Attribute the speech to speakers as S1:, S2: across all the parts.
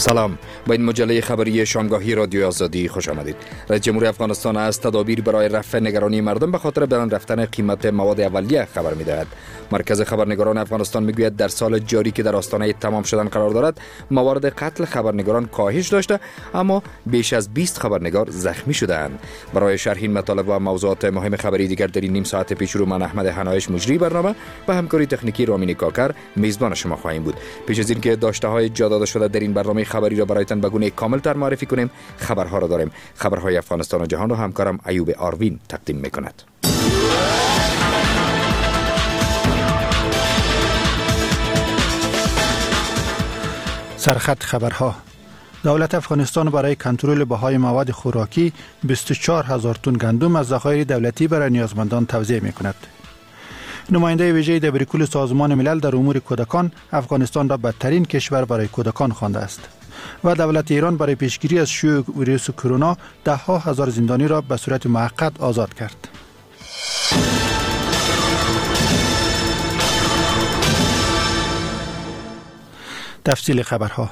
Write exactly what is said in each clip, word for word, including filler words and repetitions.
S1: سلام، با این مجله خبری شامگاهی رادیو آزادی خوش آمدید. رئیس جمهور افغانستان از تدابیر برای رفع نگرانی مردم به خاطر بلند رفتن قیمت مواد اولیه خبر می‌دهد. مرکز خبرنگاران افغانستان میگوید در سال جاری که در آستانه تمام شدن قرار دارد، موارد قتل خبرنگاران کاهش داشته، اما بیش از بیست خبرنگار زخمی شده‌اند. برای شرح این مطالب و موضوعات مهم خبری دیگر در این نیم ساعت پیش رو من احمد حنایش مجری برنامه و همکاری تکنیکی رامین کاکر میزبان شما خواهیم بود. پیش از اینکه داشته‌های جا داده شده در این برنامه خبری را برایتان به گونه کامل‌تر معرفی کنیم، خبرها را داریم. خبرهای افغانستان و جهان را همکارم ایوب آروین تقدیم می‌کند.
S2: سرخط خبرها. دولت افغانستان برای کنترل بهای مواد خوراکی بیست و چهار هزار تن گندم از ذخایر دولتی برای نیازمندان توزیع می‌کند. نماینده ویژه دبیرکل سازمان ملل در امور کودکان افغانستان را بدترین کشور برای کودکان خوانده است. و دولت ایران برای پیشگیری از شیوع ویروس کرونا ده ها هزار زندانی را به صورت موقت آزاد کرد. تفصیل خبرها.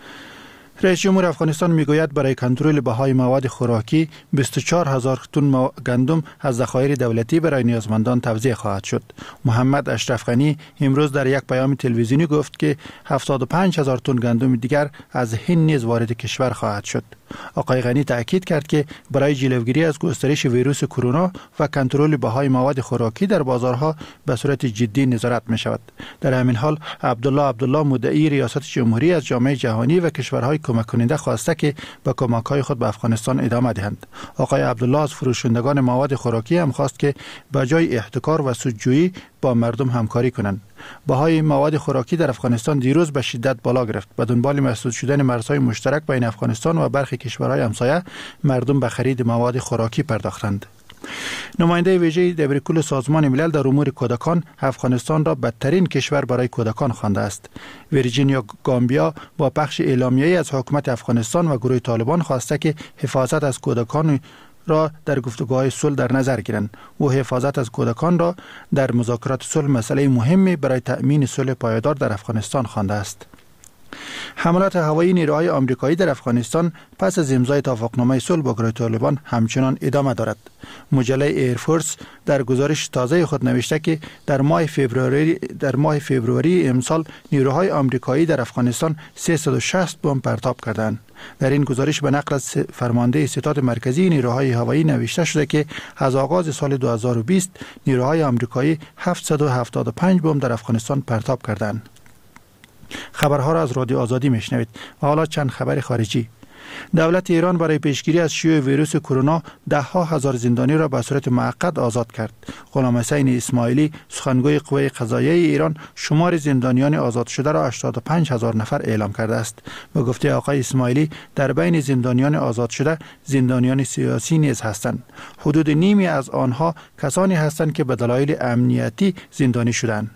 S2: رئیس جمهور افغانستان میگوید برای کنترل بهای مواد خوراکی بیست و چهار هزار تن گندم از ذخایر دولتی برای نیازمندان توزیع خواهد شد. محمد اشرف غنی امروز در یک پیام تلویزیونی گفت که هفتاد و پنج هزار تن گندم دیگر از هند نیز وارد کشور خواهد شد. آقای غنی تاکید کرد که برای جلوگیری از گسترش ویروس کرونا و کنترل بهای مواد خوراکی در بازارها به صورت جدی نظارت می شود. در همین حال عبدالله عبدالله مدعی ریاست جمهوری از جامعه جهانی و کشورهای کمک کننده خواسته که به کمک‌های خود به افغانستان ادامه دهند. آقای عبدالله از فروشندگان مواد خوراکی هم خواست که به جای احتکار و سودجویی با مردم همکاری کنند. بهای مواد خوراکی در افغانستان دیروز به شدت بالا گرفت. به دنبال مسدود شدن مرزهای مشترک بین افغانستان و برخی کشورهای همسایه، مردم به خرید مواد خوراکی پرداختند. نماینده ویژه دبیرکل سازمان ملل در امور کودکان افغانستان را بدترین کشور برای کودکان خوانده است. ویرجینیا گامبیا با پخش اعلامیه‌ای از حکومت افغانستان و گروه طالبان خواسته که حفاظت از کودکان را در گفتگوهای صلح در نظر گیرند. و حفاظت از کودکان را در مذاکرات صلح مسئله مهمی برای تأمین صلح پایدار در افغانستان خوانده است. حملات هوایی نیروهای آمریکایی در افغانستان پس از امضای توافقنامه صلح با گروه طالبان همچنان ادامه دارد. مجله ایرفورس در گزارش تازه خود نوشته که در ماه فوریه در ماه فوریه امسال نیروهای آمریکایی در افغانستان سیصد و شصت بمب پرتاب کردند. در این گزارش به نقل از فرمانده ستاد مرکزی نیروهای هوایی نوشته شده که از آغاز سال دو هزار و بیست نیروهای آمریکایی هفتصد و هفتاد و پنج بمب در افغانستان پرتاب کردند. خبرها را از رادیو آزادی میشنوید. و حالا چند خبر خارجی. دولت ایران برای پیشگیری از شیوع ویروس کرونا ده ها هزار زندانی را به صورت موقت آزاد کرد. غلام حسین اسماعیلی سخنگوی قوه قضاییه ایران شمار زندانیان آزاد شده را هشتاد و پنج هزار نفر اعلام کرده است. به گفته آقای اسماعیلی در بین زندانیان آزاد شده زندانیان سیاسی نیز هستند. حدود نیمی از آنها کسانی هستند که به دلایل امنیتی زندانی شدند.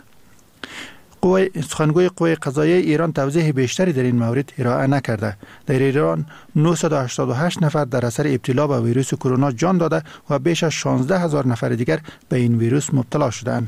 S2: قوه سخنگوی قوه قضاییه ایران توضیح بیشتری در این مورد ارائه نکرده. در ایران نهصد و هشتاد و هشت نفر در اثر ابتلا به ویروس کرونا جان داده و بیش از شانزده هزار نفر دیگر به این ویروس مبتلا شدند.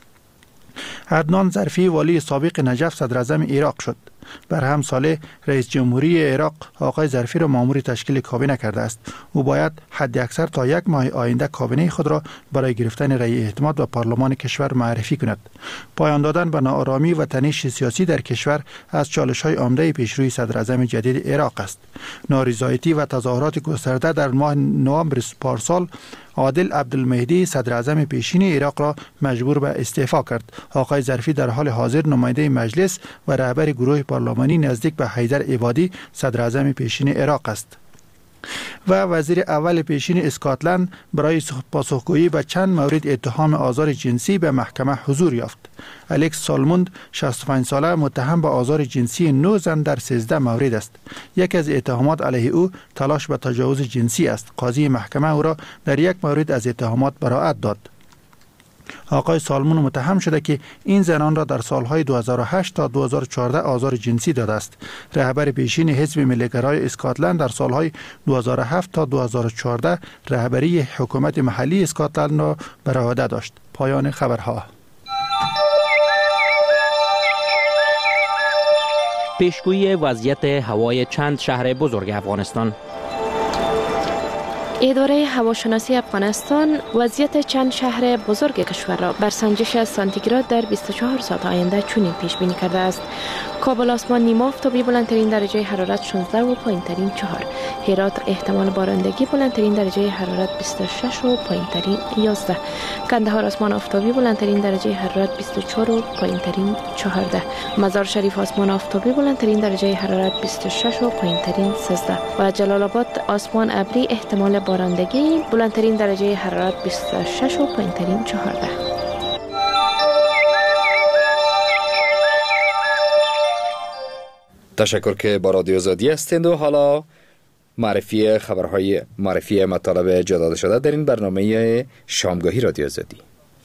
S2: عدنان ظرفی والی سابق نجف صدر اعظم عراق شد. بر هم ساله رئیس جمهوری عراق آقای ظرفی را مأمور تشکیل کابینه کرده است. او باید حد اکثر تا یک ماه آینده کابینه خود را برای گرفتن رأی اعتماد به پارلمان کشور معرفی کند. پایان دادن به ناآرامی و تنش سیاسی در کشور از چالش‌های عمده پیشروی صدر اعظم جدید عراق است. نارضایتی و تظاهرات گسترده در ماه نوامبر پارسال عادل عبدالمهدی صدر اعظم پیشین عراق را مجبور به استعفا کرد. آقای ظرفی در حال حاضر نماینده مجلس و رهبر گروه پارلمانی نزدیک به حیدر عبادی صدر اعظم پیشین عراق است. و وزیر اول پیشین اسکاتلند برای پاسخگویی به چند مورد اتهام آزار جنسی به محکمه حضور یافت. الکس سالموند شصت و پنج ساله متهم به آزار جنسی نه زن در سیزده مورد است. یکی از اتهامات علیه او تلاش به تجاوز جنسی است. قاضی محکمه او را در یک مورد از اتهامات براءت داد. آقای سالمون متهم شده که این زنان را در سالهای دو هزار و هشت تا دو هزار و چهارده آزار جنسی داده است. رهبر پیشین حزب ملی‌گرای اسکاتلند در سالهای دو هزار و هفت تا دو هزار و چهارده رهبری حکومت محلی اسکاتلند را بر عهده داشت. پایان خبرها.
S3: پیشگویی وضعیت هوای چند شهر بزرگ افغانستان.
S4: اداره هواشناسی افغانستان وضعیت چند شهر بزرگ کشور را بر سنجش سانتیگراد در بیست و چهار ساعت آینده چنین پیش بینی کرده است: کابل آسمان نیمه آفتابی، بلندترین درجه حرارت شانزده و پایینترین چهار. هرات احتمال بارندگی، بلندترین درجه حرارت بیست و شش و پایینترین یازده. کندهار آسمان آفتابی، بلندترین درجه حرارت بیست و چهار و پایینترین چهارده. مزار شریف آسمان آفتابی، بلندترین درجه حرارت بیست و شش و پایینترین سیزده. و جلال آباد آسمان ابری، احتمال بارندگی، بلندترین درجه حرارت بیست و شش و پایینترین چهارده.
S1: تشکر که با رادیو آزادی هستند و حالا معرفی خبرهای معرفی مطالب جا داده شده در این برنامه شامگاهی رادیو آزادی.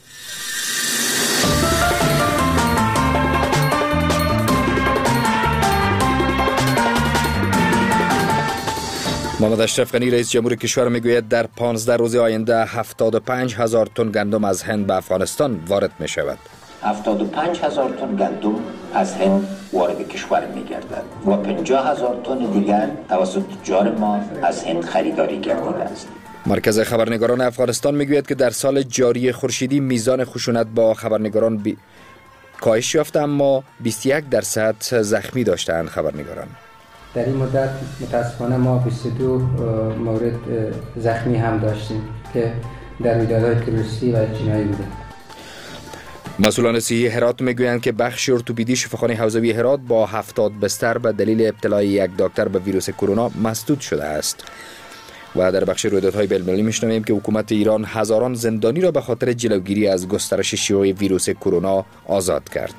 S1: محمد اشرف غنی رئیس جمهور کشور میگوید در پانزده روز آینده هفتاد و پنج هزار تن گندم از هند به افغانستان وارد می شود.
S5: هفتاد و پنج هزار تن گندم از هند وارد کشور می گردد و پنجاه هزار تن دیگر توسط تجار ما از هند خریداری گردیده است.
S1: مرکز خبرنگاران افغانستان میگوید که در سال جاری خورشیدی میزان خشونت با خبرنگاران بی... کاهش یافته، اما بیست و یک درصد زخمی داشتند خبرنگاران.
S6: در این مدت متاسفانه ما بیست و دو مورد زخمی هم داشتیم که در رویدادهای تروریستی و جنایی بوده.
S1: مسئولان صحی هرات میگویند که بخش ارتوپدی شفاخانه حوزوی هرات با هفتاد بستر به دلیل ابتلای یک دکتر به ویروس کرونا مسدود شده است. و در بخش رویدادهای بین‌المللی میشنویم که حکومت ایران هزاران زندانی را به خاطر جلوگیری از گسترش شیوع ویروس کرونا آزاد کرد.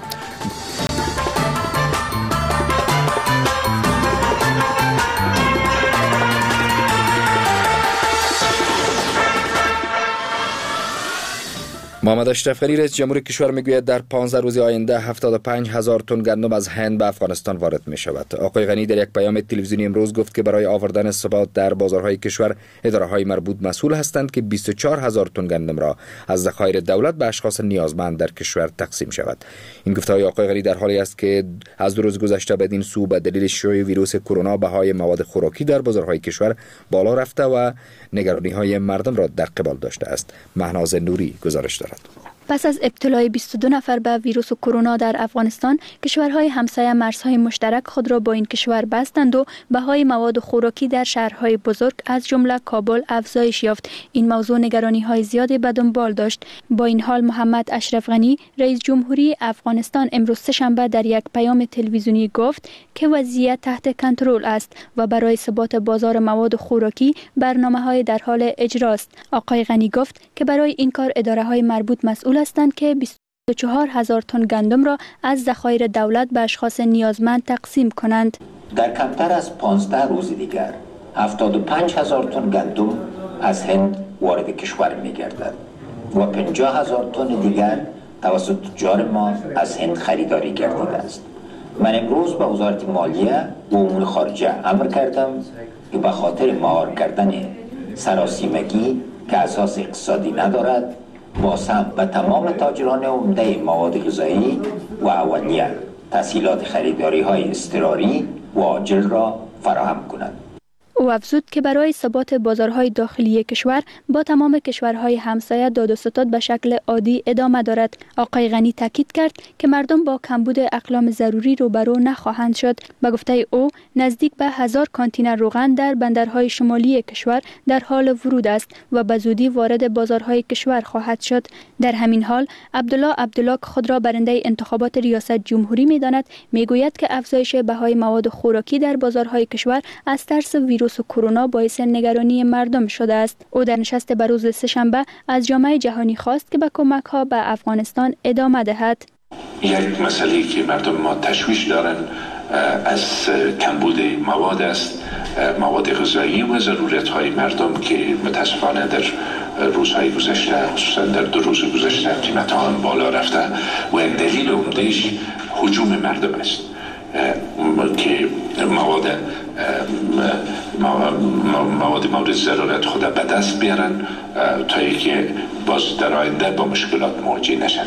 S1: محمد اشرف غنی رئیس جمهور کشور میگوید در پانزده روز آینده هفتاد و پنج هزار تن گندم از هند به افغانستان وارد می شود. آقای غنی در یک پیام تلویزیونی امروز گفت که برای آوردن ثبات در بازارهای کشور اداره‌های مربوط مسئول هستند که بیست و چهار هزار تن گندم را از ذخایر دولت به اشخاص نیازمند در کشور تقسیم شود. این گفته‌های آقای غنی در حالی است که از دو روز گذشته بدین سو به دلیل شیوع ویروس کرونا بهای مواد خوراکی در بازارهای کشور بالا رفته و نگرانی‌های مردم را در قبال داشته است. مهناز نوری گزارش دارد.
S7: پس از ابتلای بیست و دو نفر به ویروس کرونا در افغانستان، کشورهای همسایه مرزهای مشترک خود را با این کشور بستند و بهای مواد خوراکی در شهرهای بزرگ از جمله کابل افزایش یافت. این موضوع نگرانی‌های زیادی به دنبال داشت. با این حال محمد اشرف غنی رئیس جمهوری افغانستان امروز سه‌شنبه در یک پیام تلویزیونی گفت که وضعیت تحت کنترل است و برای ثبات بازار مواد خوراکی برنامه‌های در حال اجراست. آقای غنی گفت که برای این کار اداره‌های مربوط مسئول هستند که بیست و چهار هزار تن گندم را از ذخایر دولت به اشخاص نیازمند تقسیم کنند.
S5: در کمتر از پانزده روز دیگر هفتاد و پنج هزار تن گندم از هند وارد کشور می گردد و پنجاه هزار تن دیگر توسط تجار ما از هند خریداری گردیده است. من امروز به وزارت مالیه و امور خارجه امر کردم که به خاطر مهار کردن سراسیمگی که اساس اقتصادی ندارد، با سهم به تمام تاجران عمده مواد غذایی و اولیه تسهیلات خریداری های اضطراری و عاجل را فراهم کنند.
S7: او افزود که برای ثبات بازارهای داخلی کشور با تمام کشورهای همسایه داد و ستد به شکل عادی ادامه دارد. آقای غنی تاکید کرد که مردم با کمبود اقلام ضروری روبرو نخواهند شد. به گفته او نزدیک به هزار کانتینر روغن در بندرهای شمالی کشور در حال ورود است و به زودی وارد بازارهای کشور خواهد شد. در همین حال عبدالله عبدالله خود را برنده انتخابات ریاست جمهوری می‌داند، میگوید که افزایش بهای مواد خوراکی در بازارهای کشور از ترس ویروس کرونا باعث نگرانی مردم شده است. او در نشست بروز سه‌شنبه از جامعه جهانی خواست که به کمک ها به افغانستان ادامه دهد.
S8: یک مسئله که مردم ما تشویش دارن از کمبود مواد است، مواد غذایی و ضرورت های مردم که متاسفانه در روزهای گذشته، خصوصا در دو روز گذشته قیمت ها هم بالا رفته و این دلیل عمده‌اش هجوم مردم است. که مواد مواد مورد ضرورت خود به دست بیارن تا اینکه باز در آینده با مشکلات مواجه نشن.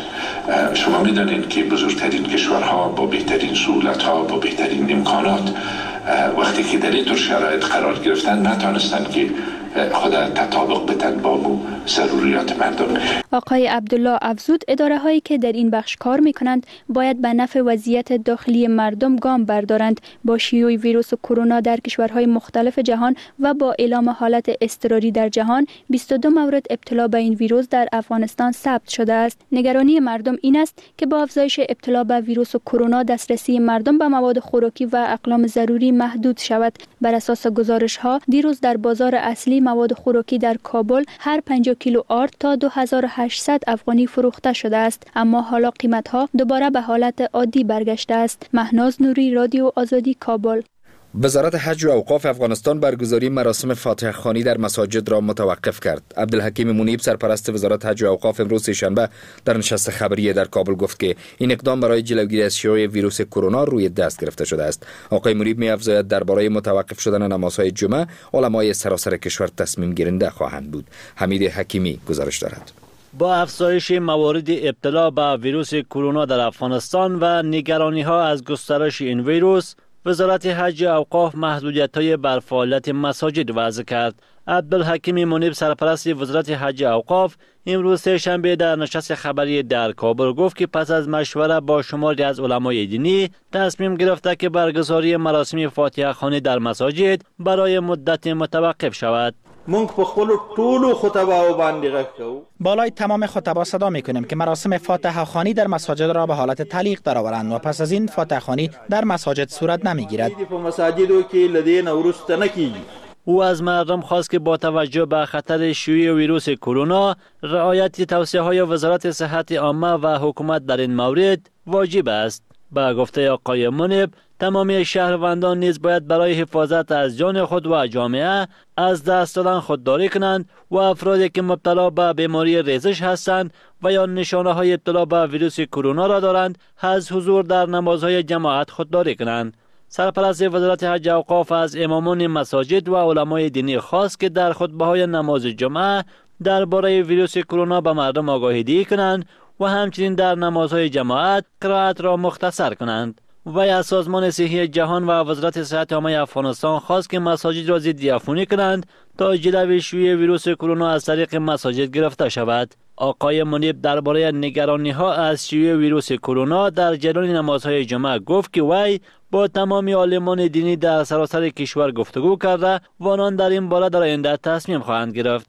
S8: شما میدانید که بزرگترین کشورها با بهترین سهولت‌ها، با بهترین امکانات وقتی که در اینطور شرایط قرار گرفتن نتونستن که خود تطابق بدن با ضروریات مردم.
S7: آقای عبدالله افزود اداره هایی که در این بخش کار می کنند باید به نفع وضعیت داخلی مردم گام بردارند. با شیوع ویروس کرونا در کشورهای مختلف جهان و با اعلام حالت اضطراری در جهان بیست و دو مورد ابتلا به این ویروس در افغانستان ثبت شده است. نگرانی مردم این است که با افزایش ابتلا به ویروس کرونا دسترسی مردم به مواد خوراکی و اقلام ضروری محدود شود. بر اساس گزارش ها دیروز در بازار اصلی مواد خوراکی در کابل هر پنجاه کیلو آرد تا دو هزار و هشتصد افغانی فروخته شده است، اما حالا قیمت ها دوباره به حالت عادی برگشته است. مهناز نوری، رادیو آزادی، کابل.
S1: وزارت حج و اوقاف افغانستان برگزاری مراسم فاتحه خوانی در مساجد را متوقف کرد. عبدالحکیم منیب سرپرست وزارت حج و اوقاف امروز سه‌شنبه در نشست خبری در کابل گفت که این اقدام برای جلوگیری از شیوع ویروس کرونا روی دست گرفته شده است. آقای منیب می‌افزاید درباره متوقف شدن نمازهای جمعه علمای سراسر کشور تصمیم گیرنده خواهند بود. حمید حکیمی گزارش دارد.
S9: با افزایش موارد ابتلا به ویروس کرونا در افغانستان و نگرانی‌ها از گسترش این ویروس، وزارت حج و اوقاف محدودیت‌های بر فعالیت مساجد وضع کرد. عبدالحکیم منیب سرپرست وزارت حج و اوقاف امروز سه‌شنبه در نشست خبری در کابل گفت که پس از مشوره با شماری از علمای دینی تصمیم گرفته که برگزاری مراسم فاتحه خوانی در مساجد برای مدت متوقف شود.
S10: مونږ په خپل ټولو خطباو باندې غږ کوو.
S11: بالای تمام خطبا صدا میکنیم که مراسم فاتحه خوانی در مساجد را به حالت تعلیق درآورند و پس از این فاتحه خوانی در مساجد صورت نمیگیرد.
S10: په مساجدو کې لدین ورسته نکیږي.
S9: او از مردم خواست که با توجه به خطر شیوع ویروس کرونا رعایت توصیه‌های وزارت صحت عامه و حکومت در این مورد واجب است. با گفته آقای منیب تمامی شهروندان نیز باید برای حفاظت از جان خود و جامعه از دست دادن خودداری کنند و افرادی که مبتلا به بیماری ریزش هستند و یا نشانه های ابتلا به ویروس کرونا را دارند از حضور در نمازهای جماعت خودداری کنند. سرپرست وزارت حج و اوقاف از امامان مساجد و علمای دینی خواست که در خطبه‌های نماز جمعه درباره ویروس کرونا به مردم آگاهی دهی کنند و همچنین در نمازهای جماعت قرائت را مختصر کنند. و از سازمان صحی جهان و وزارت صحت عامه افغانستان خواست که مساجد را ضد عفونی کنند تا جلوی شیوع ویروس کرونا از طریق مساجد گرفته شود. آقای منیب درباره نگرانی‌ها از شیوع ویروس کرونا در جریان نمازهای جمعه گفت که وی با تمامی عالمان دینی در سراسر کشور گفتگو کرده و آنان در این باره در آینده تصمیم خواهند گرفت.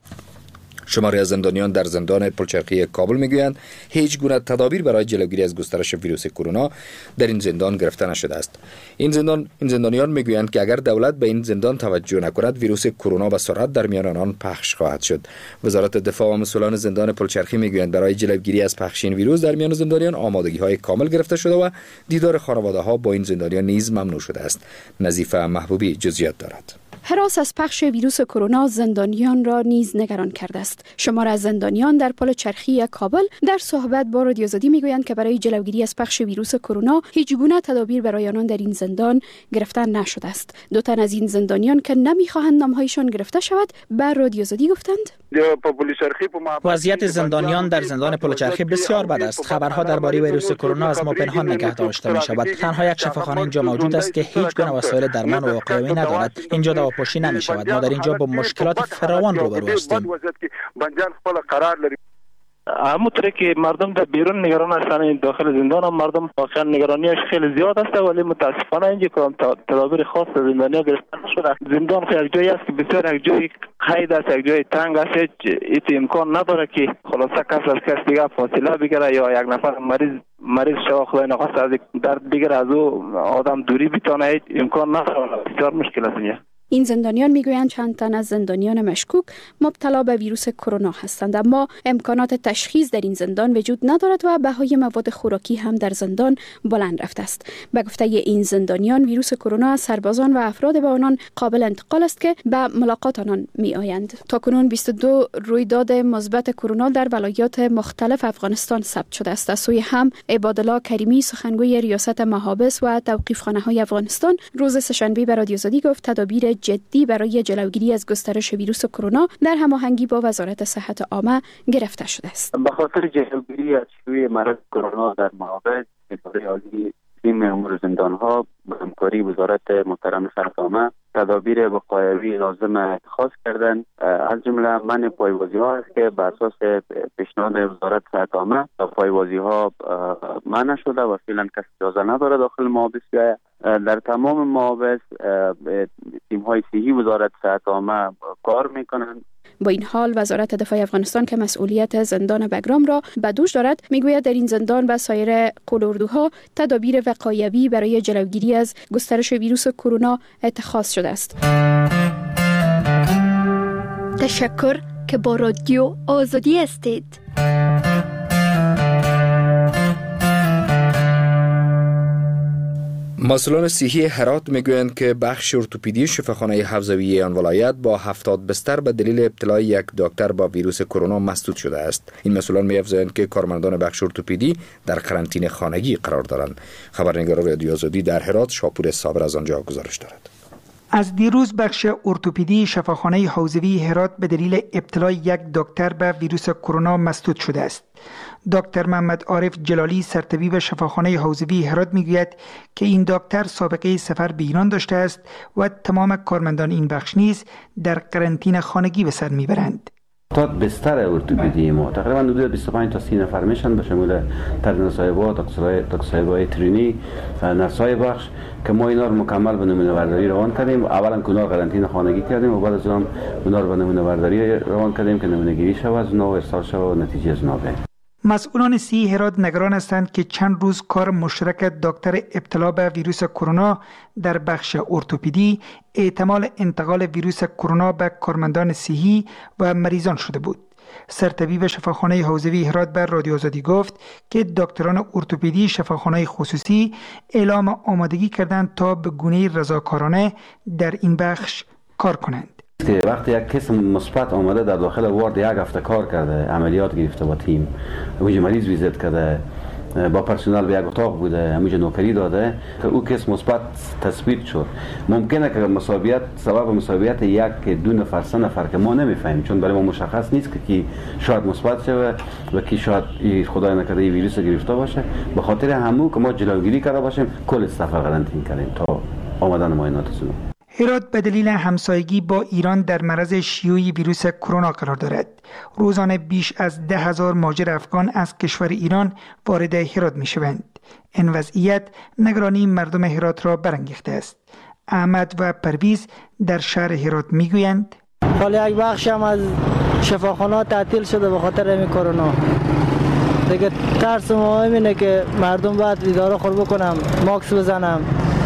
S1: شماری از زندانیان در زندان پلچرخی کابل میگویند هیچ گونه تدابیر برای جلوگیری از گسترش ویروس کرونا در این زندان گرفته نشده است. این زندان این زندانیان میگویند که اگر دولت به این زندان توجه نکند ویروس کرونا به سرعت در میان آنان پخش خواهد شد. وزارت دفاع و مسئولان زندان پلچرخی میگویند برای جلوگیری از پخش این ویروس در میان زندانیان آمادگی‌های کامل گرفته شده و دیدار خانواده‌ها با این زندانیان نیز ممنوع شده است. نظیفه محبوبی جزئیات دارد.
S12: هراس از پخش ویروس کرونا زندانیان را نیز نگران کرده است. شمار از زندانیان در پلچرخی کابل در صحبت با رادیو آزادی میگویند که برای جلوگیری از پخش ویروس کرونا هیچ گونه تدابیر برای آنان در این زندان گرفته نشده است. دو تن از این زندانیان که نمیخواهند نامهایشان گرفته شود بر رادیو آزادی گفتند
S11: وضعیت زندانیان در زندان پلچرخی بسیار بد است. خبرها درباره ویروس کرونا از ما پنهان نگه داشته می شود. تنها یک شفاخانه اینجا موجود است که هیچ گونه وسایل درمان واقعی ندارد. اینجا دواپوشی نمی شود. ما در اینجا با مشکلات فراوان روبرو هستیم.
S13: همونطوری که مردم در بیرون نگران هستند داخل زندان هم مردم واقعا نگرانیش خیلی زیاد است، ولی متاسفانه اینجا کدام تدابیر خاص در زندانیا گرفته نشده. زندان یک جایی است که بسیار یک جای قید است، یک جای تنگ است، هیچ امکان نداره که خلاصه کس از کس دیگه فاصله بگیره یا یک نفر مریض مریض شود خدای نخواسته از درد دیگر از او آدم دوری بتونه، هیچ امکان نداره. بسیار مشکل است اینجا.
S12: این زندانیان میگویند چند تن از زندانیان مشکوک مبتلا به ویروس کرونا هستند، اما امکانات تشخیص در این زندان وجود ندارد و بهای مواد خوراکی هم در زندان بلند رفته است. به گفته این زندانیان ویروس کرونا از سربازان و افراد با آنان قابل انتقال است که به ملاقات آنان می آیند. تاکنون بیست و دو رویداد مثبت کرونا در ولایات مختلف افغانستان ثبت شده است. از سوی هم عبادالله کریمی سخنگوی ریاست محابس و توقیفخانه‌های افغانستان روز سه‌شنبه به رادیو آزادی گفت تدابیر جدی برای جلوگیری از گسترش ویروس کرونا در هماهنگی با وزارت صحت عامه گرفته شده است.
S14: به خاطر جلوگیری از شیوع مرض کرونا در محابس، اداره عالی تیم امور زندان‌ها با همکاری وزارت محترم صحت عامه تدابیر وقایوی لازم اتخاذ کردند. از جمله منع پایوازی‌ها است که بر اساس پیشنهاد وزارت صحت عامه پایوازی‌ها منع شده و فعلا کسی اجازه نداره داخل محابس بیاید. در تمام محابس تیم‌های صحی وزارت صحت عامه کار می‌کنند.
S12: با این حال وزارت دفاع افغانستان که مسئولیت زندان بگرام را به دوش دارد میگوید در این زندان و سایر قلدردوها تدابیر وقایوی برای جلوگیری از گسترش ویروس کرونا اتخاذ شده است.
S7: تشکر که با رادیو آزادی هستید.
S1: مسئولان صحی هرات میگویند که بخش ارتوپدی شفاخانه حوزوی آن ولایت با هفتاد بستر به دلیل ابتلای یک دکتر با ویروس کرونا مسدود شده است. این مسئولان می‌افزایند که کارمندان بخش ارتوپدی در قرنطینه خانگی قرار دارند. خبرنگار رادیو آزادی در هرات شاپور صابر از آنجا گزارش دارد.
S15: از دیروز بخش ارتوپدی شفاخانه حوزوی هرات به دلیل ابتلای یک دکتر به ویروس کرونا مسدود شده است. دکتر محمد عارف جلالی سرطبیب شفاخانه حوزوی هرات میگوید که این دکتر سابقه سفر به ایران داشته است و تمام کارمندان این بخش نیز در قرنطینه خانگی به سر میبرند.
S16: تا بستر ارتوپدی ما تقریبا حدود بیست و پنج تا سی نفر میشن به شمول ترجمه صاحبا، دکتر ترینی، نرسای بخش که ما اینا رو مکمل به نمونه برداری روان کردیم. اولا کنا قرنطینه خانگی کردیم و بعد از اون اونا رو به نمونه برداری روان کردیم که نمونه گیری شود از اونا و ارسال شود و نتیجه از اونا بگیریم.
S15: مسئولان صحی هرات نگران هستند که چند روز کار مشترک دکتر ابتلا به ویروس کرونا در بخش ارتوپدی احتمال انتقال ویروس کرونا به کارمندان صحی و مریضان شده بود. سرطبیب شفاخانه حوزوی هرات بر رادیو آزادی گفت که دکتران ارتوپدی شفاخانه خصوصی اعلام آمادگی کردند تا به گونه رضاکارانه در این بخش کار کنند.
S16: که وقتی یک کس مثبت آمده در داخل وارد یک هفته کار کرده، عملیات گرفته با تیم، اونجا مریض ویزیت کرده، با پرسنل به یک اتاق بوده، اونجا نوکری داده که او کس مثبت تثبیت شد، ممکنه که مصابیت سبب مصابیت یک دو نفر سه نفر که ما نمیفهمیم چون برای ما مشخص نیست که کی شاید مثبت شده و کی شاید خدای نکرده این ویروس گرفته باشه. به خاطر همون که ما جلوگیری کرده باشیم کل سفر قرنطینه کردیم تا آمدن معاینات سنو.
S15: هرات به دلیل همسایگی با ایران در معرض شیوع ویروس کرونا قرار دارد. روزانه بیش از ده هزار مهاجر افغان از کشور ایران وارد هرات می شوند. این وضعیت نگرانی مردم هرات را برانگیخته است. احمد و پرویز در شهر هرات می گویند
S17: حالا یک بخش هم از شفاخانه تعطیل شده به خاطر این کرونا. دیگه ترس ما اینه که مردم باید اداره خور بکنم، ماکس بزنم،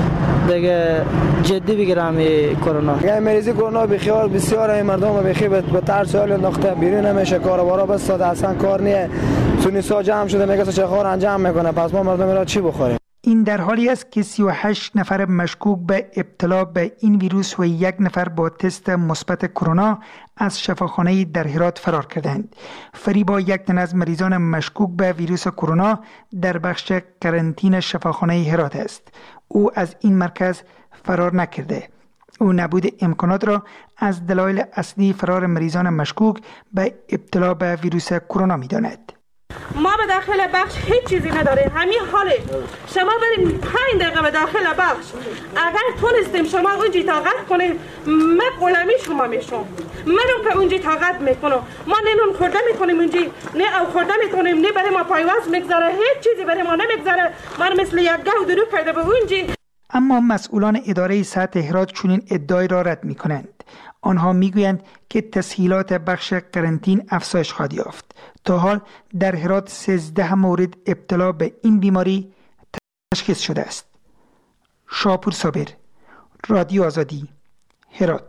S17: دیگه جدی بگیرم این کرونا.
S18: یه مریضی کرونا بخیال بسیار مردم بخی به ترس حال انداخته بیرون نمیشه، کاربارا بس ساده اصلا کار نیه. سونی سا جمع شده میگه چه کار انجام میکنه، پس ما مردم را چی بخوریم؟
S15: این در حالی است که سی و هشت نفر مشکوک به ابتلا به این ویروس و یک نفر با تست مثبت کرونا از شفاخانه در هرات فرار کردند. فریبا یک تن از مریضان مشکوک به ویروس کرونا در بخش قرنطینه شفاخانه هرات است. او از این مرکز فرار نکرده. او نبود امکانات را از دلایل اصلی فرار مریضان مشکوک به ابتلا به ویروس کرونا می‌داند.
S19: ما به داخل بخش هیچ چیزی نداریم، همین حاله. شما بریم پنج دقیقه به داخل بخش، اگر تونستیم شما اونجی طاقت کنیم من غلامی شما میشم، منو که اونجی طاقت میکنم، ما نه نون خورده میکنیم اونجی، نه او خورده میکنیم، نه برای ما پایواز میگذاره، هیچ چیزی برای ما نمیگذاره. من مثل یک گاو درو کرده به اونجی.
S15: اما مسئولان اداره صحت هرات چنین ادعای را رد میکنند. آنها میگویند که تسهیلات بخش قرنطین افزایش خواهد یافت. تا حال در هرات سیزده مورد ابتلا به این بیماری تشخیص شده است. شاپور صابر، رادیو آزادی، هرات.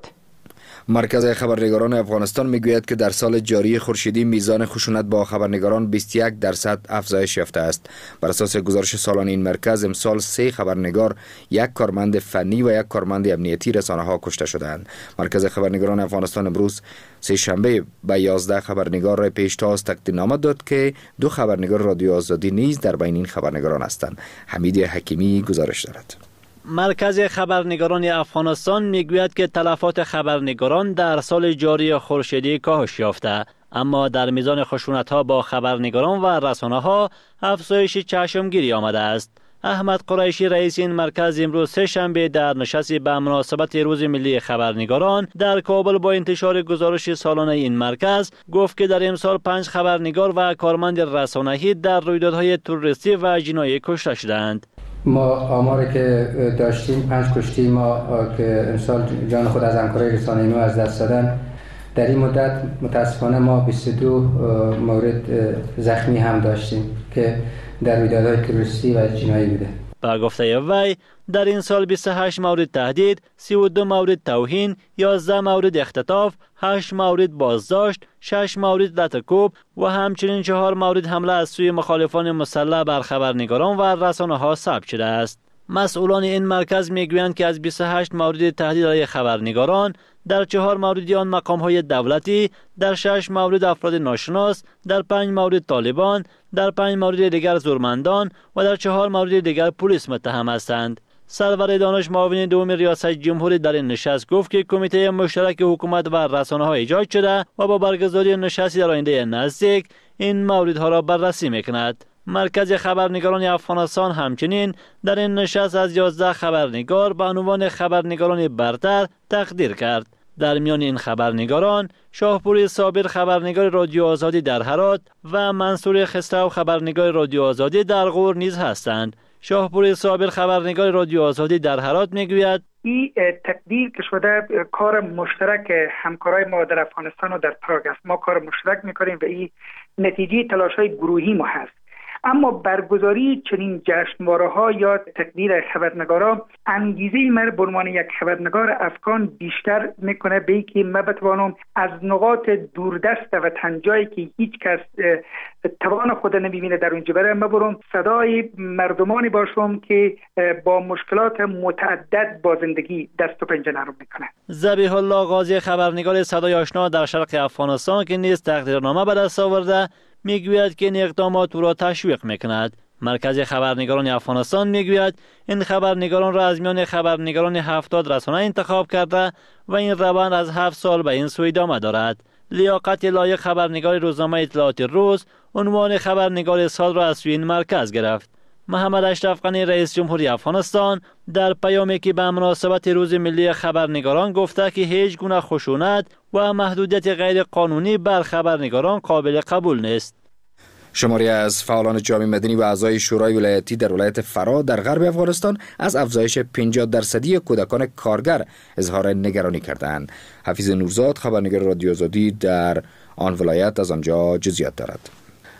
S1: مرکز خبرنگاران افغانستان میگوید که در سال جاری خورشیدی میزان خشونت با خبرنگاران بیست و یک درصد افزایش یافته است. بر اساس گزارش سالانه این مرکز امسال سه خبرنگار، یک کارمند فنی و یک کارمند امنیتی رسانه ها کشته شدند. مرکز خبرنگاران افغانستان امروز سه شنبه به یازده خبرنگار را پیشتاز تقدیرنامه داد که دو خبرنگار رادیو آزادی نیز در بین این خبرنگاران هستند. حمید حکیمی گزارش دارد.
S9: مرکز خبرنگاران افغانستان میگوید که تلفات خبرنگاران در سال جاری خورشیدی کاهش یافته، اما در میزان خشونت‌ها با خبرنگاران و رسانه‌ها افزایش چشمگیری آمده است. احمد قریشی رئیس این مرکز امروز سه شنبه در نشستی به مناسبت روز ملی خبرنگاران در کابل با انتشار گزارش سالانه این مرکز گفت که در امسال پنج خبرنگار و کارمند رسانه‌ای در رویدادهای تروریستی و جنایی کشته شدند.
S6: ما آماری که داشتیم پنج کشتی ما که امسال جان خود از همکارای رسانه‌ای ما از دست دادن. در این مدت متاسفانه ما بیست و دو مورد زخمی هم داشتیم که در رویدادهای تروریستی و جنایی بوده.
S9: با گفته وی در این سال بیست و هشت مورد تهدید، سی و دو مورد توهین، یازده مورد اختطاف، هشت مورد بازداشت، شش مورد لطکوب و همچنین چهار مورد حمله از سوی مخالفان مسلح بر خبرنگاران و رسانه‌ها ثبت شده است. مسئولان این مرکز میگویند که از بیست و هشت مورد تهدید علیه خبرنگاران در چهار مورد آن مقام‌های دولتی، در شش مورد افراد ناشناس، در پنج مورد طالبان، در پنج مورد دیگر زورمندان و در چهار مورد دیگر پلیس متهم هستند. سرور دانش معاون دوم ریاست جمهوری در این نشست گفت که کمیته مشترک حکومت و رسانه‌ها ایجاد شده و با برگزاری نشستی در آینده نزدیک این موردها را بررسی می‌کند. مرکز خبرنگاران افغانستان همچنین در این نشست از یازده خبرنگار به عنوان خبرنگاران برتر تقدیر کرد. در میان این خبرنگاران شاهپور صابر خبرنگار رادیو آزادی در هرات و منصور خسرو خبرنگار رادیو آزادی در غور نیز هستند. شاهپور صابر خبرنگار رادیو آزادی در هرات میگوید
S15: این تقدیر که شده کار مشترک همکارای ما در افغانستان و در پراگ است. ما کار مشترک میکنیم و این نتیجه تلاش‌های گروهی ما هست. اما برگزاری چنین جشنواره‌ها یا تقدیر خبرنگارا انگیزه من به عنوان یک خبرنگار افغان بیشتر میکنه به اینکه من بتوانم از نقاط دوردست و تنجایی که هیچ کس توان خود نمیبینه در اونجا برم من برم صدای مردمانی باشم که با مشکلات متعدد با زندگی دست و پنجه نرم میکنه.
S9: ذبیح الله غازی خبرنگار صدای آشنا در شرق افغانستان که نیز تقدیرنامه به دست آورده میگوید که این اقدامات او را تشویق میکند. مرکز خبرنگاران افغانستان میگوید این خبرنگاران را از میان خبرنگاران هفتاد رسانه انتخاب کرده و این روند از هفت سال به این سو ادامه دارد. لیاقت لایق خبرنگار روزنامه اطلاعات روز عنوان خبرنگار سال را از سوی این مرکز گرفت. محمد اشرف غنی رئیس جمهوری افغانستان در پیامی که به مناسبت روز ملی خبرنگاران گفته که هیچ گونه خشونت و محدودیت غیر قانونی بر خبرنگاران قابل قبول نیست.
S1: شماری از فعالان جامعه مدنی و اعضای شورای ولایتی در ولایت فرا در غرب افغانستان از افزایش پنجاه درصدی کودکان کارگر اظهار نگرانی کردند. حفیظ نورزاد خبرنگار رادیو آزادی در آن ولایت از آنجا جزئیات دارد.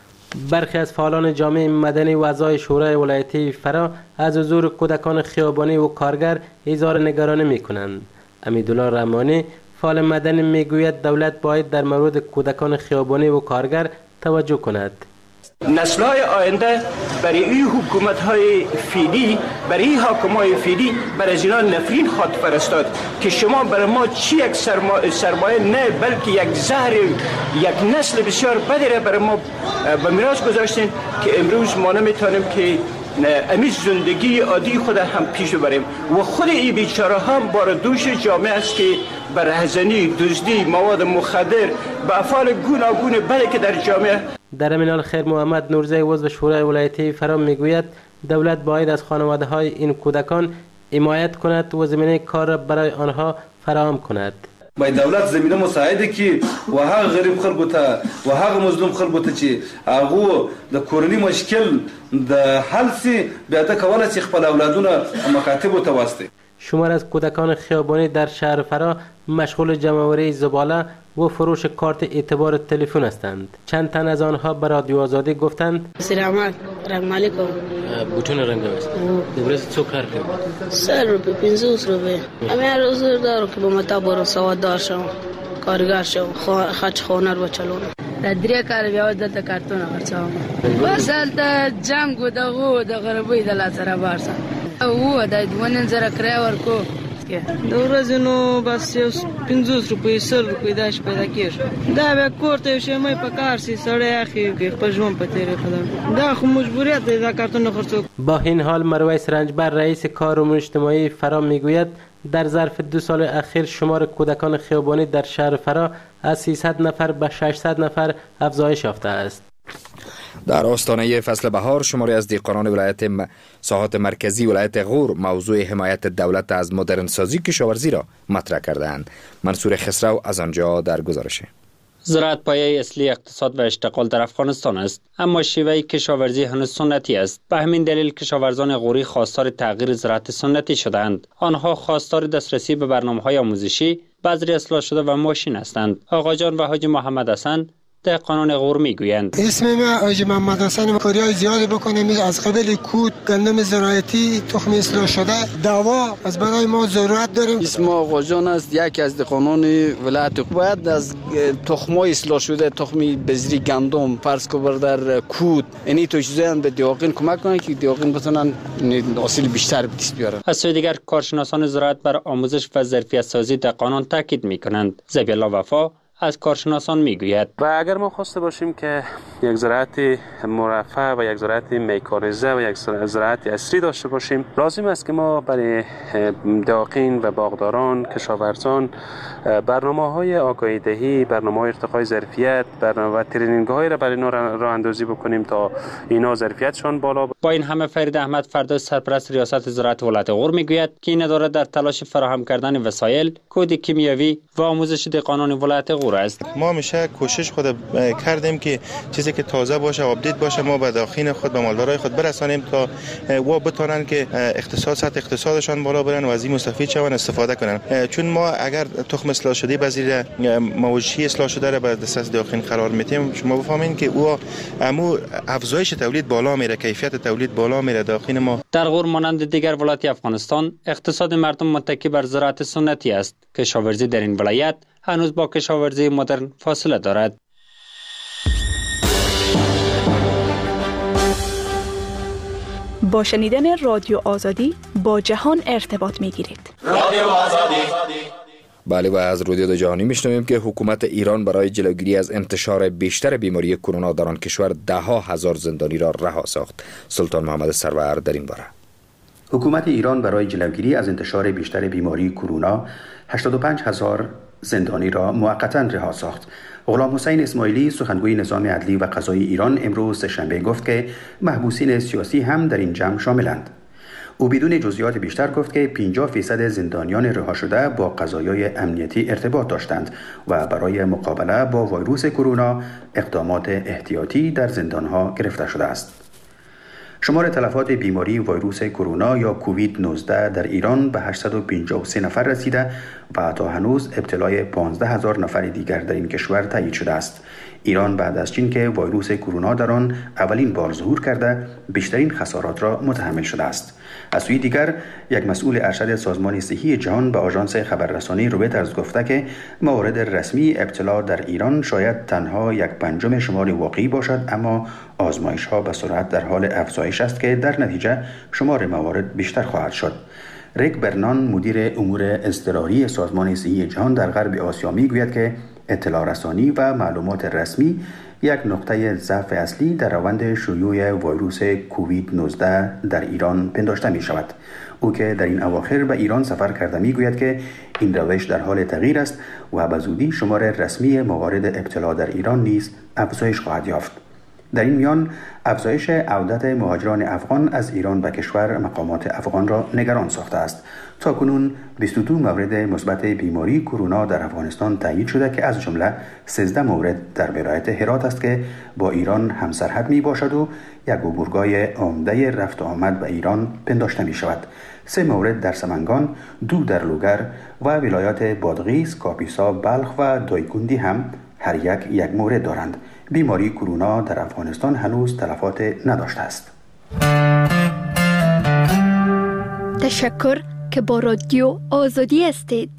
S3: برخی از فعالان جامعه مدنی و اعضای شورای ولایتی فرا از حضور کودکان خیابانی و کارگر اظهار نگرانی می‌کنند. امیدالله رحمانی فعال مدنی میگوید دولت باید در مورد کودکان خیابانی و کارگر توجه کند.
S20: نسل‌های آینده برای این حکومت‌های فعلی، برای این حاکمای فعلی برای از اینا نفرین خواهد فرستاد که شما برای ما چی یک سرما... سرمایه نه بلکه یک زهر، یک نسل بسیار بدی را برای ما به میراث گذاشتین که امروز ما نمیتونیم که امیز زندگی عادی خود هم پیش ببریم و خود این بیچاره هم بار دوش جامعه است که بر رهزنی، دزدی، مواد مخدر به افعال گوناگون بده که در جامعه.
S3: در همین حال خیر محمد نورزی عضو شورای ولایتی فرا میگوید دولت باید از خانواده های این کودکان حمایت کند و زمینه کار را برای آنها فراهم کند.
S21: باید دولت زمینه مساعده کی و هغه غریب خلکو ته و هغه مظلوم خلکو ته چې هغه د کورنی مشکل د حل سي بیا د کولای شي خپل اولادونه مکاتب ته واسطه.
S3: شمار از کودکان خیابانی در شهر فرا مشغول جمع‌آوری زباله و فروش کارت اعتبار تلفن هستند. چند تن از آنها به رادیو آزادی گفتند
S22: سلامت
S2: رنگمالی کو
S3: بوتون رنگ است دبرس چو کار کرد
S2: سر رو به پنځوس روپیه همه روز دارم که با متا برم سواددار شم کارگر شم خرج خانه رو چلونم
S22: د درې کال بیا د کارتون خرڅاوم وسال ته جنگ و دغه د غربې د لاسره بارسه او د دونه زره کرای ورکو
S2: د ورځې نو بس پنځوس روپۍ سل روپۍ داش پیدا کېږي دا بیا کور ته شي مې په کار سي سړی اخی کې په ژوند په تیرې خدام دا خو مجبوریت دی دا کارتون خرڅو.
S3: با این حال مرویس رنجبر رئیس کارامون اجتماعی فرا میگوید در ظرف دو سال اخیر شمار کودکان خیابانی در شهر فرا از سیصد نفر به ششصد نفر افزایش یافته است.
S1: در آستانه فصل بهار شماری از دهقانان ولایت م... ساحات مرکزی ولایت غور موضوع حمایت دولت از مدرن سازی کشاورزی را مطرح کردند. منصور خسرو از آنجا در گزارش.
S23: زراعت پایه اصلی اقتصاد و اشتغال در افغانستان است، اما شیوه کشاورزی هنوز سنتی است. به همین دلیل کشاورزان غوری خواستار تغییر زراعت سنتی شدند. آنها خواستار دسترسی به برنامه‌های آموزشی، بذر اصلاح شده و ماشین هستند. آقا جان و حاج محمد حسن دهقانان غور میگویند
S24: اسم من حاج محمد حسن، کاریای زیادی بکنیم از قبل کود، گندم زراعتی، تخم اصلاح شده، دوا از برای ما ضرورت داریم.
S25: اسم آقا جان است، یکی از دهقانان ولایت. باید از تخمای اصلاح شده، تخم بذری گندم فرض کو در کود، یعنی تو چیزایی به دهقان کمک کنن که دهقان بتونن حاصل بیشتر به دست بیارن.
S23: از سوی دیگر کارشناسان زراعت بر آموزش و ظرفیت سازی دهقانان تاکید میکنند. ذبیح الله وفا از کارشناسان میگوید
S26: و اگر ما خواسته باشیم که یک زراعت مرفه و یک زراعت میکانیزه و یک زراعت عصری داشته باشیم، لازم است که ما برای دهقان و باغداران، کشاورزان برنامه‌های آگاهی دهی، برنامه‌های ارتقای ظرفیت، برنامه و ترینینگ‌هایی را برای اینا راه اندازی بکنیم تا اینا ظرفیتشان بالا.
S23: با این همه فرید احمد فردوس سرپرست ریاست زراعت ولایت غور میگوید که این اداره در تلاش فراهم کردن وسایل، کود کیمیاوی و آموزش دهقانان ولایت غور است.
S27: ما میشه کوشش خود کردیم که چیزی که تازه باشه، آپدیت باشه، ما به داخل خود به مالدارای خود برسانیم تا و بتونن که اقتصاد سطح اقتصادشان بالا برن و از این مستفید شون، استفاده کنن. چون ما اگر تخم اصلاح شده بذیر مواشی اصلاح شده را به دست داخل قرار میدیم، شما بفهمین که او امو افزایش تولید بالا میره، کیفیت تولید بالا میره داخل ما.
S23: در غور مانند دیگر ولایات افغانستان اقتصاد مردم متکی بر زراعت سنتی است. کشاورزی در این ولایت هنوز با کشاورزی مدرن فاصله دارد.
S28: با شنیدن رادیو آزادی با جهان ارتباط میگیرید. رادیو آزادی.
S1: بله و از رادیو جهانی میشنویم که حکومت ایران برای جلوگیری از انتشار بیشتر بیماری کرونا در آن کشور ده ها هزار زندانی را رها ساخت. سلطان محمد سرور در این باره.
S29: حکومت ایران برای جلوگیری از انتشار بیشتر بیماری کرونا هشتاد و پنج هزار زندانی را موقتا رها ساخت. غلام حسین اسماعیلی سخنگوی نظام عدلی و قضایی ایران امروز سه‌شنبه گفت که محبوسین سیاسی هم در این جمع شاملند. او بدون جزئیات بیشتر گفت که پنجاه درصد زندانیان رها شده با قضایای امنیتی ارتباط داشتند و برای مقابله با ویروس کرونا اقدامات احتیاطی در زندانها گرفته شده است. شمار تلفات بیماری ویروس کرونا یا کووید نوزده در ایران به هشتصد و پنجاه و سه نفر رسیده و تا هنوز ابتلای پانزده هزار نفر دیگر در این کشور تایید شده است. ایران بعد از چین که ویروس کرونا در آن اولین بار ظهور کرده بیشترین خسارات را متحمل شده است. از سوی دیگر یک مسئول ارشد سازمان صحی جهان به آژانس خبررسانی رویترز گفته که موارد رسمی ابتلا در ایران شاید تنها یک پنجم شمار واقعی باشد، اما آزمایش ها به سرعت در حال افزایش است که در نتیجه شمار موارد بیشتر خواهد شد. ریک برنان مدیر امور اضطراری سازمان صحی جهان در غرب آسیا میگوید که اطلاع رسانی و معلومات رسمی یک نقطه ضعف اصلی در روند شیوع ویروس کووید نوزده در ایران پنداشته می شود. او که در این اواخر به ایران سفر کرده می گوید که این روش در حال تغییر است و به زودی شمار رسمی موارد ابتلا در ایران نیز افزایش خواهد یافت. در این میان افزایش عودت مهاجران افغان از ایران به کشور مقامات افغان را نگران ساخته است. تاکنون بیست و دو مورد مثبت بیماری کرونا در افغانستان تایید شده که از جمله سیزده مورد در ولایت هرات است که با ایران همسرحد می باشد و یک عبورگاه عمده رفت و آمد به ایران پنداشته می شود. سه مورد در سمنگان، دو در لوگر و ولایات بادغیس، کاپیسا، بلخ و دایکندی هم هر یک یک مورد دارند. بیماری کرونا در افغانستان هنوز تلفات نداشته است.
S4: تشکر که با رادیو آزادی هستید.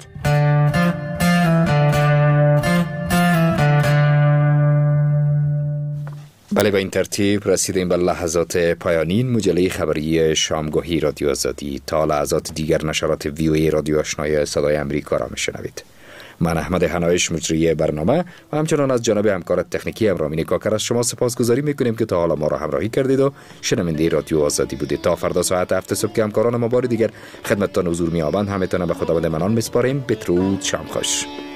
S1: بله، با این ترتیب رسیدیم به لحظات پایانی مجله خبری شامگاهی رادیو آزادی. تا لحظات دیگر نشرات وی او ای رادیو آشنای صدای امریکا را میشنوید. من احمد حنایش مجری برنامه و همچنان از جانب همکار تکنیکی امرامین کاکر از شما سپاسگزاری میکنیم که تا حالا ما را همراهی کردید و شنونده رادیو آزادی بودید. تا فردا ساعت هفت صبح که همکاران ما بار دیگر خدمتتان حضور می‌یابند، همتون به خداوند منان میسپاریم. بدرود، شام خوش.